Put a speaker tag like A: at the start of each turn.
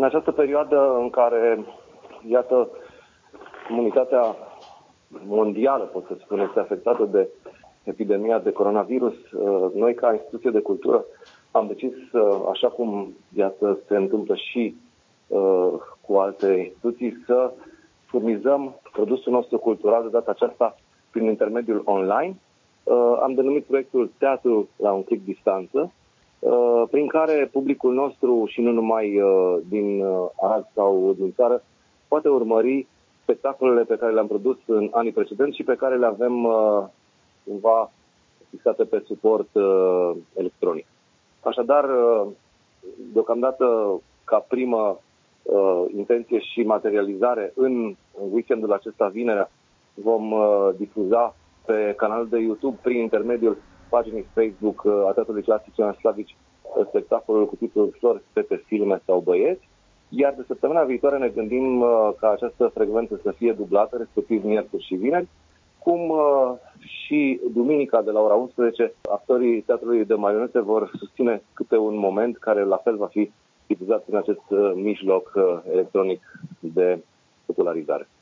A: În această perioadă în care, iată, comunitatea mondială, pot să spun, este afectată de epidemia de coronavirus, noi, ca instituție de cultură, am decis, așa cum, iată, se întâmplă și cu alte instituții, să furnizăm produsul nostru cultural de data aceasta prin intermediul online. Am denumit proiectul Teatru la un click distanță, prin care publicul nostru, și nu numai din Arad sau din țară, poate urmări spectacolele pe care le-am produs în anii precedenți și pe care le avem cumva fixate pe suport electronic. Așadar, deocamdată, ca primă intenție și materializare, în weekendul acesta, vinerea, vom difuza pe canalul de YouTube, prin intermediul paginii Facebook a Teatrului Clasic Ioan Slavici, spectacolul cu titlul Flori, fete, filme sau băieți. Iar de săptămâna viitoare ne gândim ca această frecvență să fie dublată, respectiv miercuri și vineri, cum și duminica de la ora 11, actorii Teatrului de Marionete vor susține câte un moment care la fel va fi difuzat în acest mijloc electronic de popularizare.